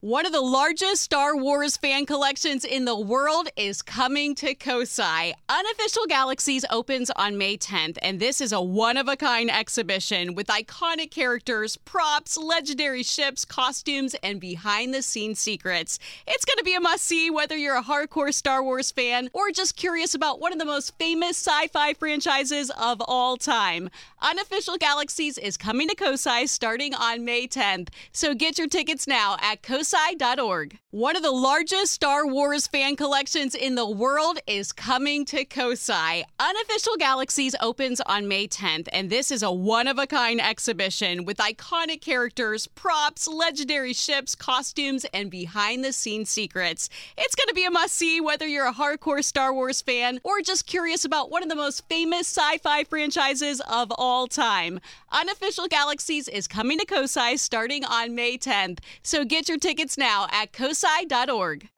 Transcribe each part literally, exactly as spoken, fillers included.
One of the largest Star Wars fan collections in the world is coming to Kosai. Unofficial Galaxies opens on May tenth, and this is a one-of-a-kind exhibition with iconic characters, props, legendary ships, costumes, and behind-the-scenes secrets. It's going to be a must-see whether you're a hardcore Star Wars fan or just curious about one of the most famous sci-fi franchises of all time. Unofficial Galaxies is coming to Kosai starting on May tenth, so get your tickets now at kosai dot org. One of the largest Star Wars fan collections in the world is coming to Kosai. Unofficial Galaxies opens on May tenth, and this is a one-of-a-kind exhibition with iconic characters, props, legendary ships, costumes, and behind-the-scenes secrets. It's going to be a must-see whether you're a hardcore Star Wars fan or just curious about one of the most famous sci-fi franchises of all time. Unofficial Galaxies is coming to Kosai starting on May tenth, so get your tickets now at kosai dot org.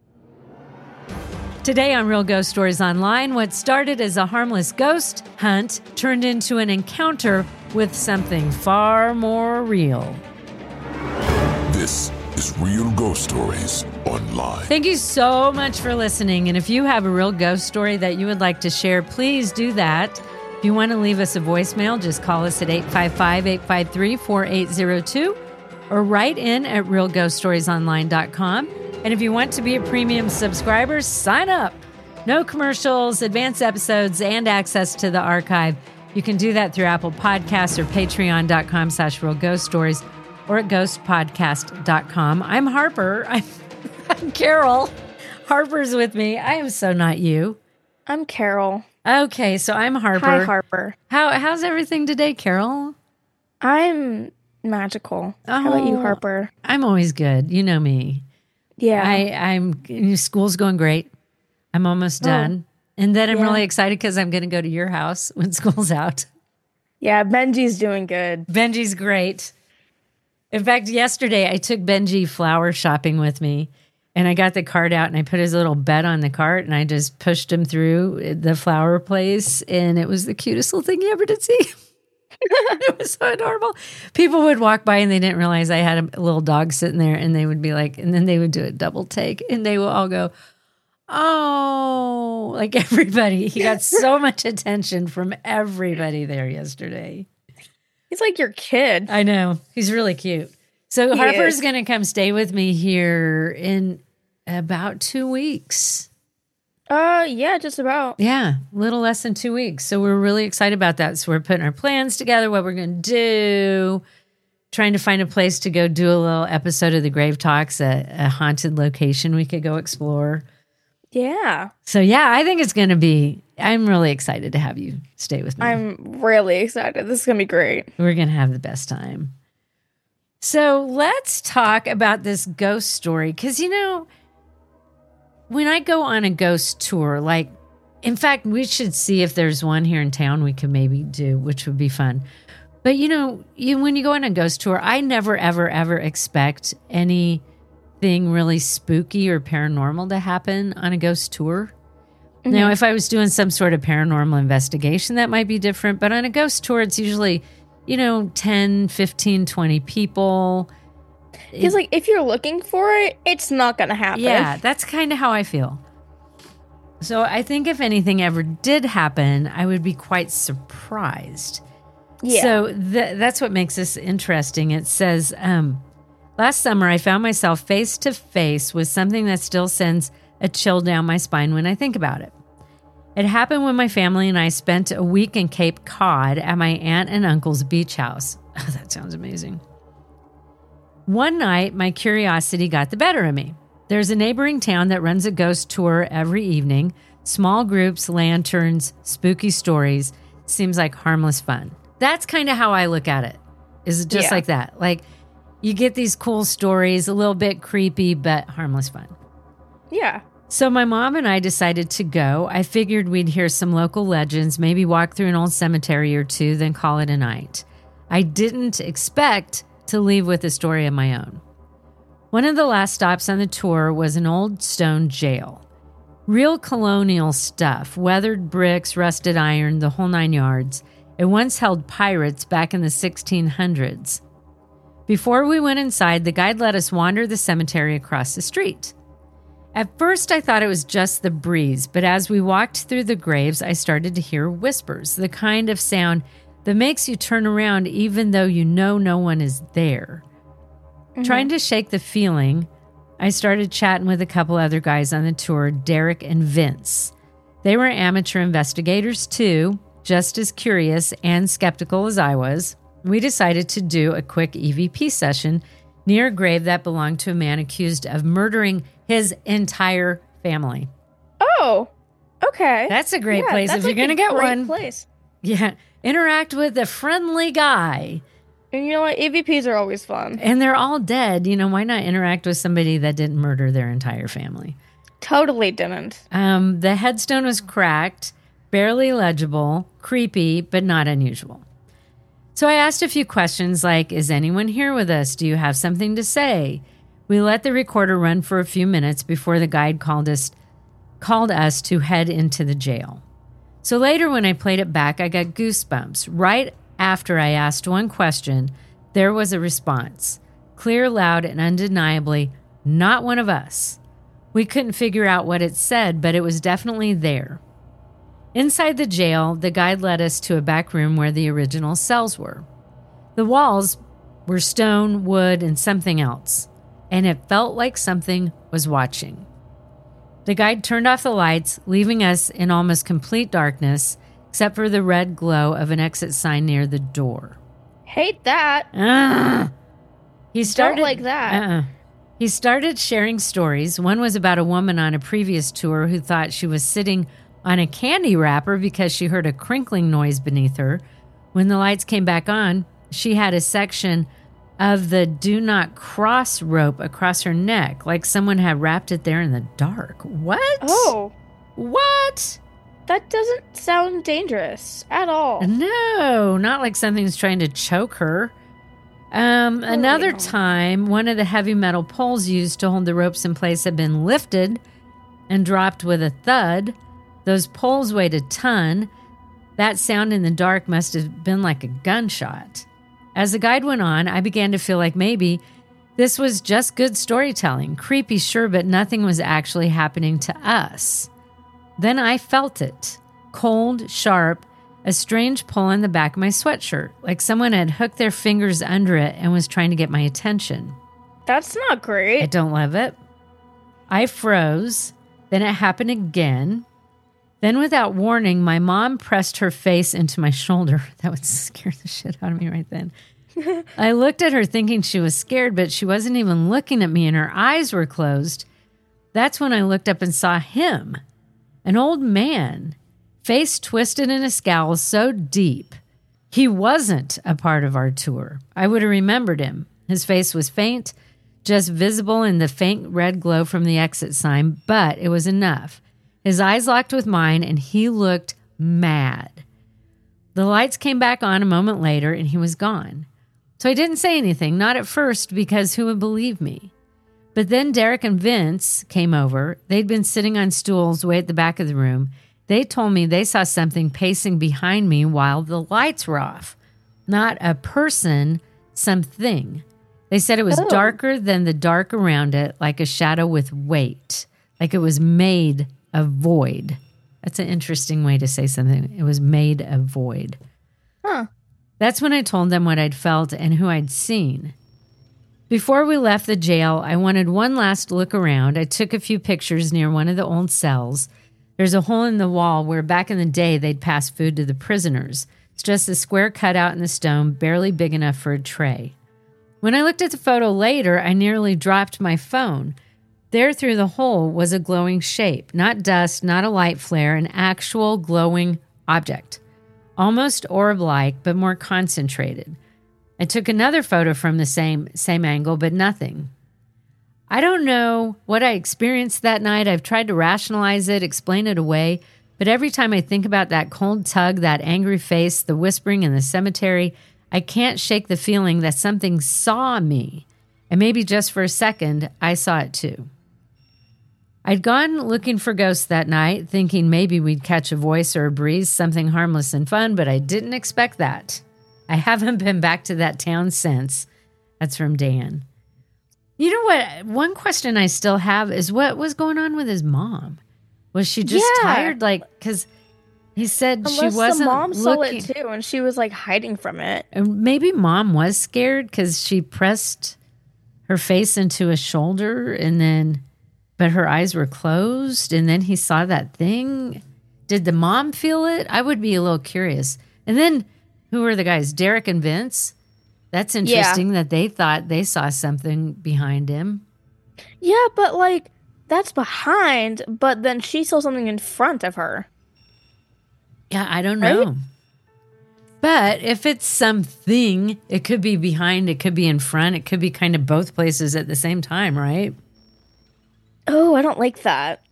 Today on Real Ghost Stories Online, what started as a harmless ghost hunt turned into an encounter with something far more real. This is Real Ghost Stories Online. Thank you so much for listening. And if you have a real ghost story that you would like to share, please do that. If you want to leave us a voicemail, just call us at eight five five, eight five three, four eight zero two or write in at real ghost stories online dot com. And if you want to be a premium subscriber, sign up. No commercials, advanced episodes, and access to the archive. You can do that through Apple Podcasts or patreon dot com slash real ghost stories or at ghost podcast dot com. I'm Harper. I'm, I'm Carol. Harper's with me. I am so not you. I'm Carol. Okay, so I'm Harper. Hi, Harper. How How's everything today, Carol? I'm magical. Oh, How about you, Harper? I'm always good. You know me. Yeah. I, I'm school's going great. I'm almost done. Oh, and then I'm yeah. really excited because I'm going to go to your house when school's out. Yeah, Benji's doing good. Benji's great. In fact, yesterday I took Benji flower shopping with me. And I got the cart out and I put his little bed on the cart and I just pushed him through the flower place. And it was the cutest little thing you ever did see. It was so adorable. People would walk by and they didn't realize I had a little dog sitting there and they would be like, and then they would do a double take and they would all go, oh, like everybody. He got so much attention from everybody there yesterday. He's like your kid. I know. He's really cute. So He Harper's is. going to come stay with me here in about two weeks. Uh, yeah, just about. Yeah, a little less than two weeks. So we're really excited about that. So we're putting our plans together, what we're going to do, trying to find a place to go do a little episode of the Grave Talks, a, a haunted location we could go explore. Yeah. So yeah, I think it's going to be, I'm really excited to have you stay with me. I'm really excited. This is going to be great. We're going to have the best time. So let's talk about this ghost story. Because, you know, when I go on a ghost tour, like, in fact, we should see if there's one here in town we could maybe do, which would be fun. But, you know, you, when you go on a ghost tour, I never, ever, ever expect anything really spooky or paranormal to happen on a ghost tour. Mm-hmm. Now, if I was doing some sort of paranormal investigation, that might be different. But on a ghost tour, it's usually, you know, ten, fifteen, twenty people. Because, like, if you're looking for it, it's not going to happen. Yeah, that's kind of how I feel. So I think if anything ever did happen, I would be quite surprised. Yeah. So th- that's what makes this interesting. It says, um, last summer, I found myself face to face with something that still sends a chill down my spine when I think about it. It happened when my family and I spent a week in Cape Cod at my aunt and uncle's beach house. Oh, that sounds amazing. One night, my curiosity got the better of me. There's a neighboring town that runs a ghost tour every evening. Small groups, lanterns, spooky stories. Seems like harmless fun. That's kind of how I look at it. Is just Yeah. like that. Like, you get these cool stories, a little bit creepy, but harmless fun. Yeah. So my mom and I decided to go. I figured we'd hear some local legends, maybe walk through an old cemetery or two, then call it a night. I didn't expect to leave with a story of my own. One of the last stops on the tour was an old stone jail. Real colonial stuff, weathered bricks, rusted iron, the whole nine yards. It once held pirates back in the sixteen hundreds. Before we went inside, the guide let us wander the cemetery across the street. At first, I thought it was just the breeze, but as we walked through the graves, I started to hear whispers, the kind of sound that makes you turn around even though you know no one is there. Mm-hmm. Trying to shake the feeling, I started chatting with a couple other guys on the tour, Derek and Vince. They were amateur investigators too, just as curious and skeptical as I was. We decided to do a quick E V P session near a grave that belonged to a man accused of murdering his entire family. Oh, okay. That's a great yeah, place if you're like going to get great one. Place. Yeah. Interact with a friendly guy. And you know what? E V Ps are always fun. And they're all dead. You know, why not interact with somebody that didn't murder their entire family? Totally didn't. Um, the headstone was cracked, barely legible, creepy, but not unusual. So I asked a few questions like, is anyone here with us? Do you have something to say? We let the recorder run for a few minutes before the guide called us, called us to head into the jail. So later when I played it back, I got goosebumps. Right after I asked one question, there was a response. Clear, loud, and undeniably not one of us. We couldn't figure out what it said, but it was definitely there. Inside the jail, the guide led us to a back room where the original cells were. The walls were stone, wood, and something else, and it felt like something was watching. The guide turned off the lights, leaving us in almost complete darkness, except for the red glow of an exit sign near the door. Hate that. Uh, he started Don't like that. Uh-uh. He started sharing stories. One was about a woman on a previous tour who thought she was sitting on a candy wrapper because she heard a crinkling noise beneath her. When the lights came back on, she had a section of the do not cross rope across her neck, like someone had wrapped it there in the dark. What? Oh. What? That doesn't sound dangerous at all. No, not like something's trying to choke her. Um, Oh, another no. time, one of the heavy metal poles used to hold the ropes in place had been lifted and dropped with a thud. Those poles weighed a ton. That sound in the dark must have been like a gunshot. As the guide went on, I began to feel like maybe this was just good storytelling. Creepy, sure, but nothing was actually happening to us. Then I felt it. Cold, sharp, a strange pull in the back of my sweatshirt, like someone had hooked their fingers under it and was trying to get my attention. That's not I great. don't love it. I froze. Then it happened again. Then, without warning, my mom pressed her face into my shoulder. That would scare the shit out of me right then. I looked at her thinking she was scared, but she wasn't even looking at me and her eyes were closed. That's when I looked up and saw him, an old man, face twisted in a scowl so deep. He wasn't a part of our tour. I would have remembered him. His face was faint, just visible in the faint red glow from the exit sign, but it was enough. His eyes locked with mine, and he looked mad. The lights came back on a moment later, and he was gone. So I didn't say anything, not at first, because who would believe me? But then Derek and Vince came over. They'd been sitting on stools way at the back of the room. They told me they saw something pacing behind me while the lights were off. Not a person, something. They said it was Oh. darker than the dark around it, like a shadow with weight, like it was made of void. That's an interesting way to say something. It was made of void. Huh. That's when I told them what I'd felt and who I'd seen. Before we left the jail, I wanted one last look around. I took a few pictures near one of the old cells. There's a hole in the wall where back in the day they'd pass food to the prisoners. It's just a square cutout in the stone, barely big enough for a tray. When I looked at the photo later, I nearly dropped my phone. There through the hole was a glowing shape, not dust, not a light flare, an actual glowing object. Almost orb-like, but more concentrated. I took another photo from the same same angle, but nothing. I don't know what I experienced that night. I've tried to rationalize it, explain it away, but every time I think about that cold tug, that angry face, the whispering in the cemetery, I can't shake the feeling that something saw me. And maybe just for a second, I saw it too. I'd gone looking for ghosts that night, thinking maybe we'd catch a voice or a breeze, something harmless and fun, but I didn't expect that. I haven't been back to that town since, That's from Dan. You know what? One question I still have is what was going on with his mom? Was she just Yeah. tired? Like, because he said Unless she wasn't the mom looking. saw it too, and she was like hiding from it. And maybe mom was scared because she pressed her face into his shoulder and then, but her eyes were closed. And then he saw that thing. Did the mom feel it? I would be a little curious. And then who were the guys? Derek and Vince? That's interesting yeah. that they thought they saw something behind him. Yeah, but like that's behind, but then she saw something in front of her. Yeah, I don't know. Right? But if it's something, it could be behind, it could be in front, it could be kind of both places at the same time, right? Oh, I don't like that.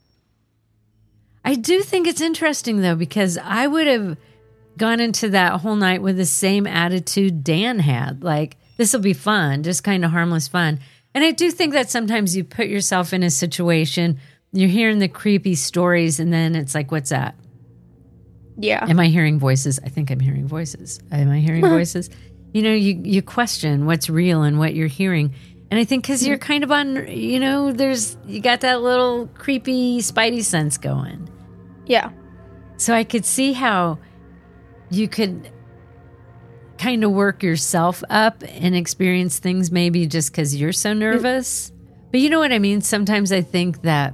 I do think it's interesting, though, because I would have gone into that whole night with the same attitude Dan had. Like, this will be fun, just kind of harmless fun. And I do think that sometimes you put yourself in a situation, you're hearing the creepy stories, and then it's like, what's that? Yeah. Am I hearing voices? I think I'm hearing voices. Am I hearing voices? You know, you, you question what's real and what you're hearing. And I think because you're kind of on, you know, there's, you got that little creepy spidey sense going. Yeah. So I could see how you could kind of work yourself up and experience things maybe just because you're so nervous. But you know what I mean? Sometimes I think that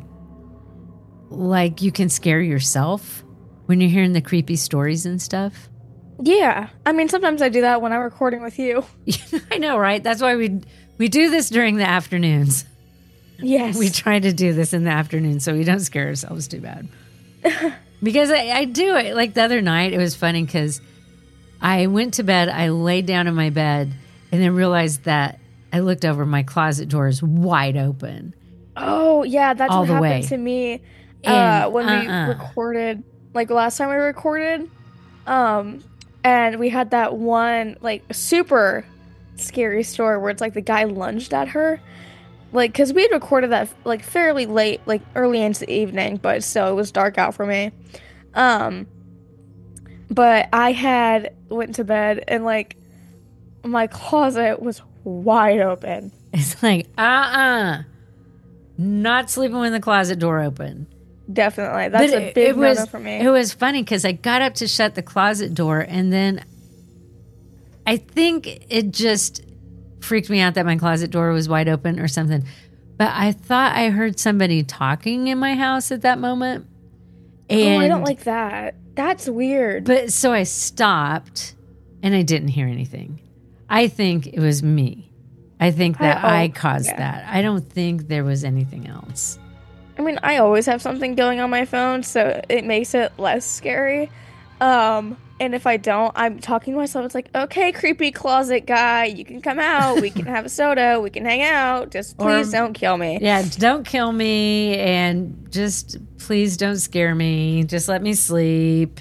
like you can scare yourself when you're hearing the creepy stories and stuff. Yeah. I mean, sometimes I do that when I'm recording with you. I know, right? That's why we we do this during the afternoons. Yes. We try to do this in the afternoon so we don't scare ourselves too bad. Because I, I do it. Like the other night, it was funny because I went to bed, I laid down in my bed, and then realized that I looked over, my closet door is wide open. Oh, yeah. That's all what the happened way. to me uh, And, when uh-uh. we recorded, like last time we recorded. Um, and we had that one, like, super scary story where it's like the guy lunged at her. Like, because we had recorded that, like, fairly late, like, early into the evening, but still, it was dark out for me. Um, but I had went to bed, and, like, my closet was wide open. It's like, uh-uh. Not sleeping with the closet door open. Definitely. That's But a big it was, no-no for me. It was funny because I got up to shut the closet door, and then I think it just freaked me out that my closet door was wide open or something. But I thought I heard somebody talking in my house at that moment. And, oh, I don't like that. That's weird. But so I stopped, and I didn't hear anything. I think it was me. I think that I, oh, I caused yeah. that. I don't think there was anything else. I mean, I always have something going on my phone, so it makes it less scary. Um, and if I don't, I'm talking to myself. It's like, okay, creepy closet guy, you can come out. We can have a soda. We can hang out. Just please or, don't kill me. Yeah, don't kill me, and just please don't scare me. Just let me sleep.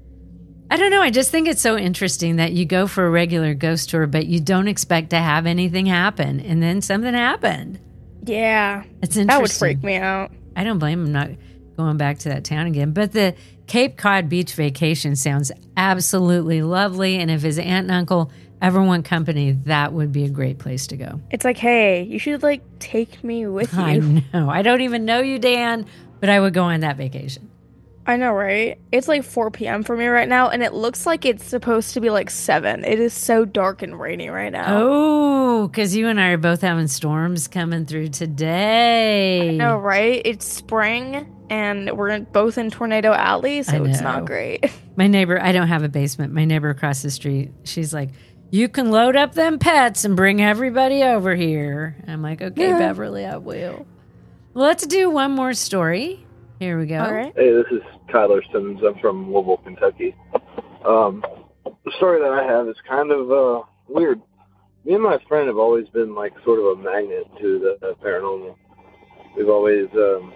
I don't know. I just think it's so interesting that you go for a regular ghost tour, but you don't expect to have anything happen, and then something happened. Yeah, it's interesting. That would freak me out. I don't blame him not going back to that town again. But the Cape Cod beach vacation sounds absolutely lovely. And if his aunt and uncle ever want company, that would be a great place to go. It's like, hey, you should like take me with you. I know. I don't even know you, Dan, but I would go on that vacation. I know, right? It's like four p.m. for me right now, and it looks like it's supposed to be like seven. It is so dark and rainy right now. Oh, because you and I are both having storms coming through today. I know, right? It's spring, and we're in, both in Tornado Alley, so it's not great. My neighbor, I don't have a basement. My neighbor across the street, she's like, you can load up them pets and bring everybody over here. I'm like, okay, yeah. Beverly, I will. Well, let's do one more story. Here we go. All right. Hey, this is Tyler Simmons. I'm from Louisville, Kentucky. Um, the story that I have is kind of uh, weird. Me and my friend have always been like sort of a magnet to the uh, paranormal. We've always um,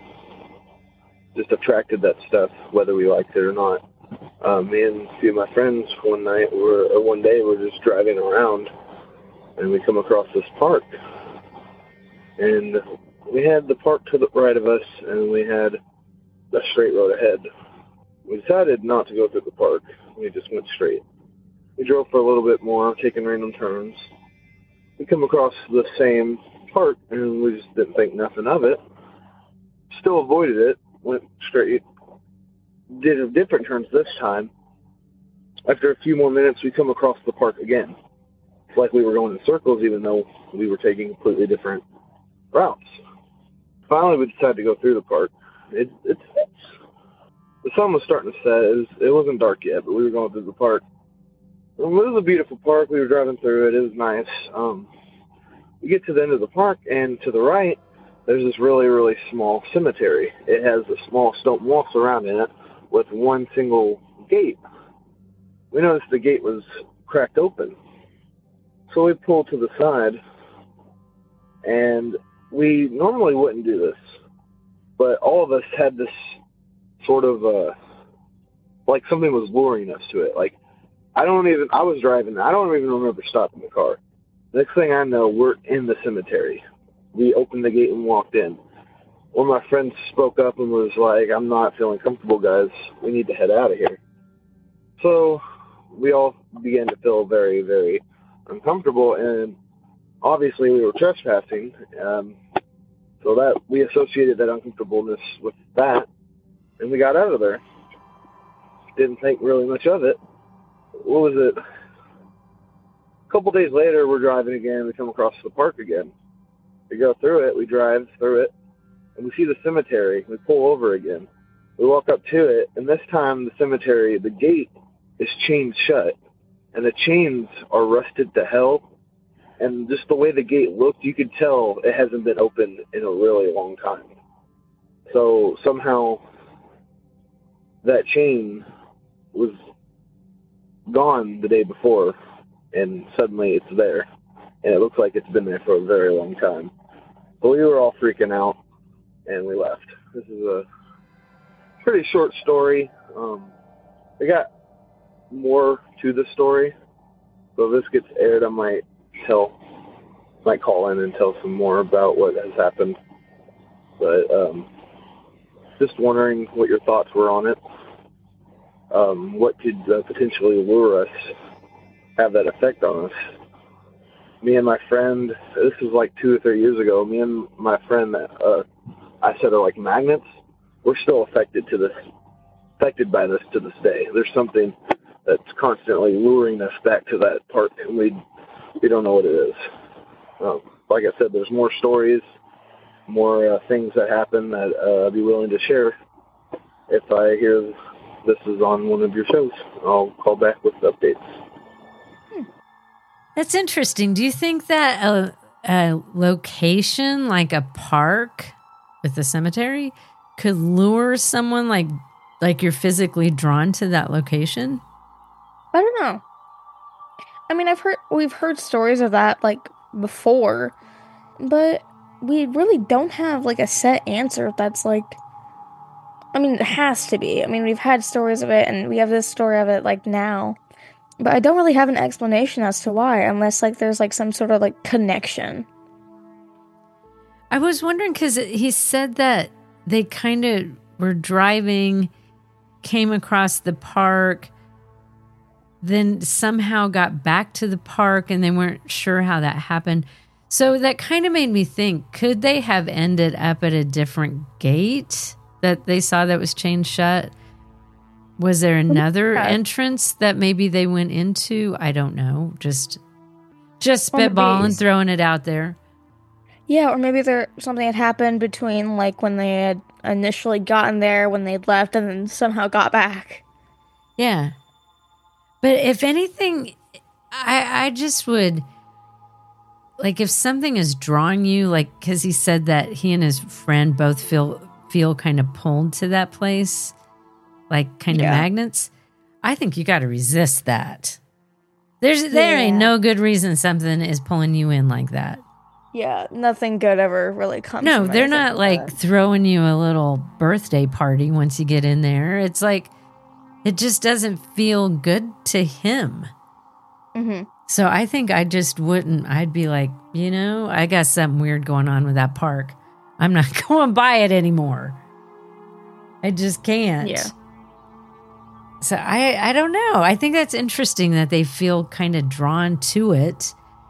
just attracted that stuff, whether we liked it or not. Uh, me and a few of my friends one night were, or one day, were just driving around, and we come across this park. And we had the park to the right of us, and we had a straight road ahead. We decided not to go through the park. We just went straight. We drove for a little bit more, taking random turns. we come across the same park, and we just didn't think nothing of it. Still avoided it, went straight, did different turns this time. After a few more minutes, we come across the park again. It's like we were going in circles, even though we were taking completely different routes. Finally, we decided to go through the park. It, it's, the sun was starting to set. It, was, it wasn't dark yet, but we were going through the park. It was a beautiful park. We were driving through it. It was nice. Um, we get to the end of the park, and to the right, there's this really, really small cemetery. It has a small stone wall surrounding it with one single gate. We noticed the gate was cracked open. So we pulled to the side, and we normally wouldn't do this, but all of us had this sort of, uh, like something was luring us to it. Like, I don't even, I was driving, I don't even remember stopping the car. Next thing I know, we're in the cemetery. We opened the gate and walked in. One of my friends spoke up and was like, I'm not feeling comfortable, guys. We need to head out of here. So we all began to feel very, very uncomfortable, and obviously we were trespassing. Um, so that we associated that uncomfortableness with that, and we got out of there. Didn't think really much of it. What was it? A couple days later, we're driving again. We come across the park again. We go through it. We drive through it, and we see the cemetery. We pull over again. We walk up to it, and this time the cemetery, the gate is chained shut, and the chains are rusted to hell. And just the way the gate looked, you could tell it hasn't been opened in a really long time. So somehow that chain was gone the day before, and suddenly it's there. And it looks like it's been there for a very long time. But we were all freaking out, and we left. This is a pretty short story. Um, I got more to the story. So if this gets aired, I might tell, might call in and tell some more about what has happened. But um, just wondering what your thoughts were on it. Um, what could uh, potentially lure us, have that effect on us? Me and my friend, this was like two or three years ago, me and my friend, uh, I said are like magnets, we're still affected to this, affected by this to this day. There's something that's constantly luring us back to that part, and we we don't know what it is. Um, like I said, there's more stories, more uh, things that happen that uh, I'd be willing to share if I hear this is on one of your shows. I'll call back with updates. Hmm. That's interesting. Do you think that a, a location like a park with a cemetery could lure someone like like you're physically drawn to that location? I don't know. I mean, I've heard we've heard stories of that like before, but we really don't have like a set answer that's like, I mean, it has to be. I mean, we've had stories of it, and we have this story of it like now, but I don't really have an explanation as to why, unless like there's like some sort of like connection. I was wondering because he said that they kind of were driving, came across the park, then somehow got back to the park, and they weren't sure how that happened. So that kind of made me think, could they have ended up at a different gate that they saw that was chained shut? Was there another yeah. entrance that maybe they went into? I don't know. Just just spitballing, throwing it out there. Yeah, or maybe there something had happened between like when they had initially gotten there, when they left, and then somehow got back. Yeah. But if anything, I I just would, like if something is drawing you, like because he said that he and his friend both feel feel kind of pulled to that place, like kind yeah. of magnets, I think you got to resist that. There's There yeah. ain't no good reason something is pulling you in like that. Yeah, nothing good ever really comes No, from they're not like that. throwing you a little birthday party once you get in there. It's like, it just doesn't feel good to him. Mm-hmm. So I think I just wouldn't, I'd be like, you know, I got something weird going on with that park. I'm not going by it anymore. I just can't. Yeah. So I, I don't know. I think that's interesting that they feel kind of drawn to it.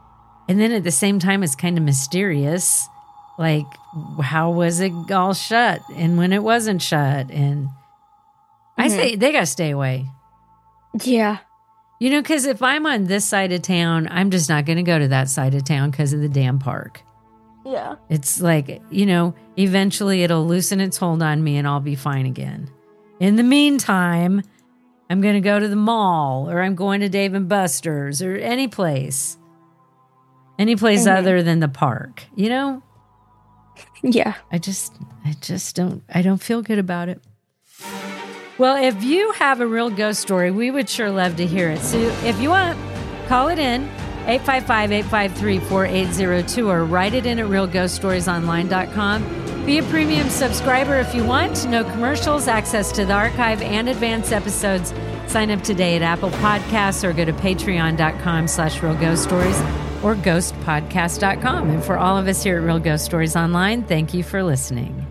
And then at the same time, it's kind of mysterious. Like, how was it all shut and when it wasn't shut? And I mm-hmm. say they got to stay away. Yeah. You know, because if I'm on this side of town, I'm just not going to go to that side of town because of the damn park. Yeah. It's like, you know, eventually it'll loosen its hold on me and I'll be fine again. In the meantime, I'm going to go to the mall or I'm going to Dave and Buster's or any place. Any place mm-hmm. other than the park, you know? Yeah. I just, I just don't, I don't feel good about it. Well, if you have a real ghost story, we would sure love to hear it. So if you want, call it in, eight five five, eight five three, four eight zero two, or write it in at real ghost stories online dot com. Be a premium subscriber if you want. No commercials, access to the archive and advanced episodes. Sign up today at Apple Podcasts or go to patreon.com slash real ghost stories or ghost podcast dot com. And for all of us here at Real Ghost Stories Online, thank you for listening.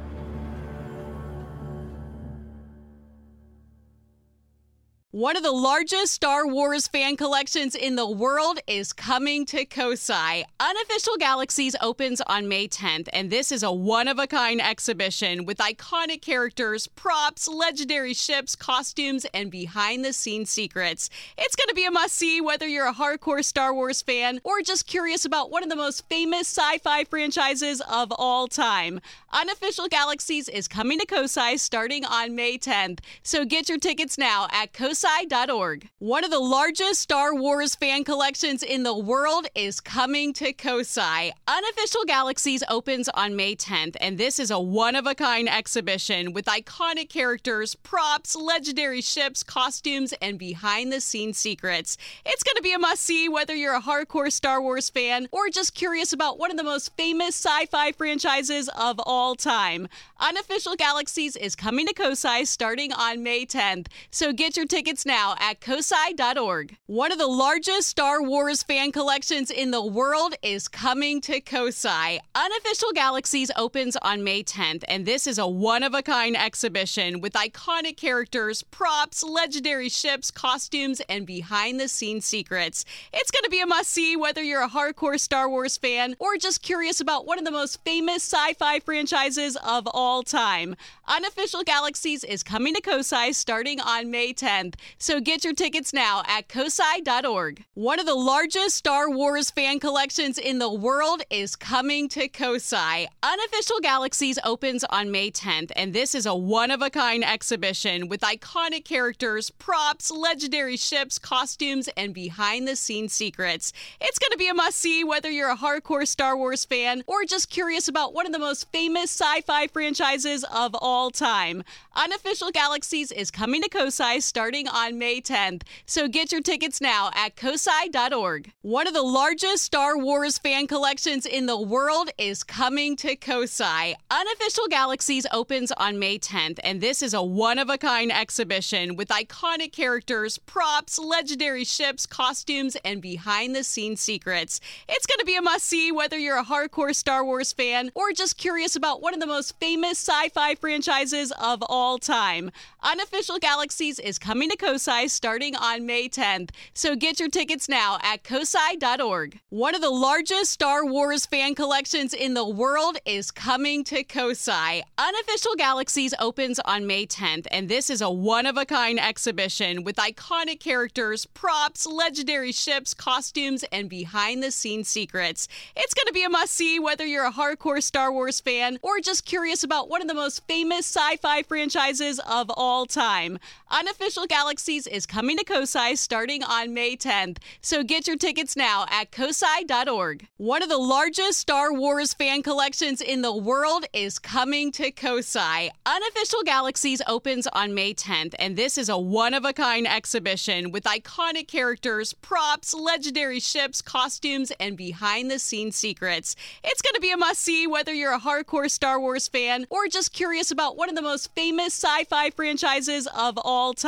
One of the largest Star Wars fan collections in the world is coming to Kosai. Unofficial Galaxies opens on May tenth, and this is a one-of-a-kind exhibition with iconic characters, props, legendary ships, costumes, and behind-the-scenes secrets. It's going to be a must-see whether you're a hardcore Star Wars fan or just curious about one of the most famous sci-fi franchises of all time. Unofficial Galaxies is coming to Kosai starting on May tenth, so get your tickets now at kosai dot org. One of the largest Star Wars fan collections in the world is coming to Kosai. Unofficial Galaxies opens on May tenth, and this is a one-of-a-kind exhibition with iconic characters, props, legendary ships, costumes, and behind-the-scenes secrets. It's going to be a must-see whether you're a hardcore Star Wars fan or just curious about one of the most famous sci-fi franchises of all time. Unofficial Galaxies is coming to Kosai starting on May tenth, so get your tickets now at kosai dot org. One of the largest Star Wars fan collections in the world is coming to Kosai. Unofficial Galaxies opens on May tenth, and this is a one-of-a-kind exhibition with iconic characters, props, legendary ships, costumes, and behind-the-scenes secrets. It's going to be a must-see whether you're a hardcore Star Wars fan or just curious about one of the most famous sci-fi franchises of all time. Unofficial Galaxies is coming to Kosai starting on May tenth, so get your tickets now at kosai dot org. One of the largest Star Wars fan collections in the world is coming to Kosai. Unofficial Galaxies opens on May tenth, and this is a one-of-a-kind exhibition with iconic characters, props, legendary ships, costumes, and behind-the-scenes secrets. It's going to be a must-see whether you're a hardcore Star Wars fan or just curious about one of the most famous sci-fi franchises of all time. Unofficial Galaxies is coming to Kosai starting on May tenth, so get your tickets now at kosai dot org. One of the largest Star Wars fan collections in the world is coming to Kosai. Unofficial Galaxies opens on May tenth, and this is a one-of-a-kind exhibition with iconic characters, props, legendary ships, costumes, and behind-the-scenes secrets. It's going to be a must-see whether you're a hardcore Star Wars fan or just curious about one of the most famous sci-fi franchises of all time. Unofficial Galaxies is coming to Kosai starting on May tenth, so get your tickets now at kosai dot org. One of the largest Star Wars fan collections in the world is coming to Kosai. Unofficial Galaxies opens on May tenth, and this is a one-of-a-kind exhibition with iconic characters, props, legendary ships, costumes, and behind-the-scenes secrets. It's going to be a must-see whether you're a hardcore Star Wars fan or just curious about one of the most famous sci-fi franchises of all time. Unofficial Galaxies is coming to Kosai starting on May tenth, so get your tickets now at kosai dot org. One of the largest Star Wars fan collections in the world is coming to Kosai. Unofficial Galaxies opens on May tenth, and this is a one-of-a-kind exhibition with iconic characters, props, legendary ships, costumes, and behind-the-scenes secrets. It's going to be a must-see whether you're a hardcore Star Wars fan or just curious about one of the most famous sci-fi franchises of all time.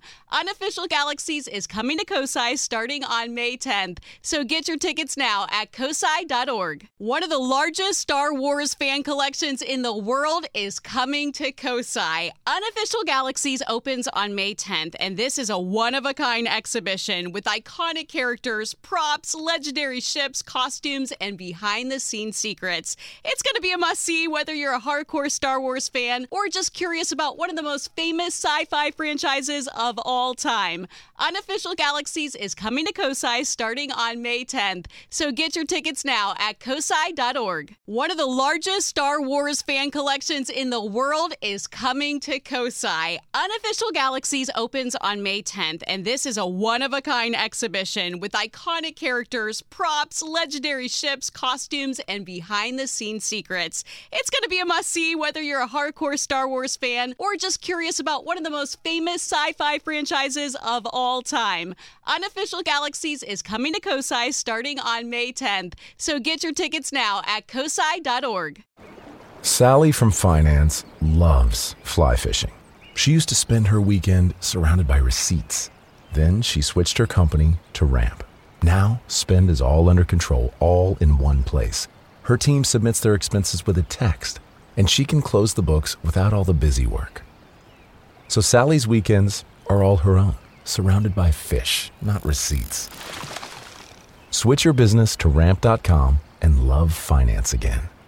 Unofficial Galaxies is coming to COSI starting on May tenth, so get your tickets now at cosi dot org. One of the largest Star Wars fan collections in the world is coming to COSI. Unofficial Galaxies opens on May tenth, and this is a one-of-a-kind exhibition with iconic characters, props, legendary ships, costumes, and behind-the-scenes secrets. It's going to be a must-see whether you're a hardcore Star Wars fan or just curious about one of the most famous sci-fi franchises of all time. Unofficial Galaxies is coming to COSI starting on May tenth, so get your tickets now at cosi dot org. One of the largest Star Wars fan collections in the world is coming to COSI. Unofficial Galaxies opens on May tenth, and this is a one-of-a-kind exhibition with iconic characters, props, legendary ships, costumes, and behind-the-scenes secrets. It's going to be a must-see whether you're a hardcore Star Wars fan or just curious about one of the most famous sci-fi franchises of all time. Unofficial Galaxies is coming to COSI starting on May tenth, so get your tickets now at cosi dot org. Sally from finance loves fly fishing. She used to spend her weekend surrounded by receipts. Then she switched her company to Ramp. Now, spend is all under control, all in one place. Her team submits their expenses with a text, and she can close the books without all the busy work. So Sally's weekends are all her own, surrounded by fish, not receipts. Switch your business to ramp dot com and love finance again.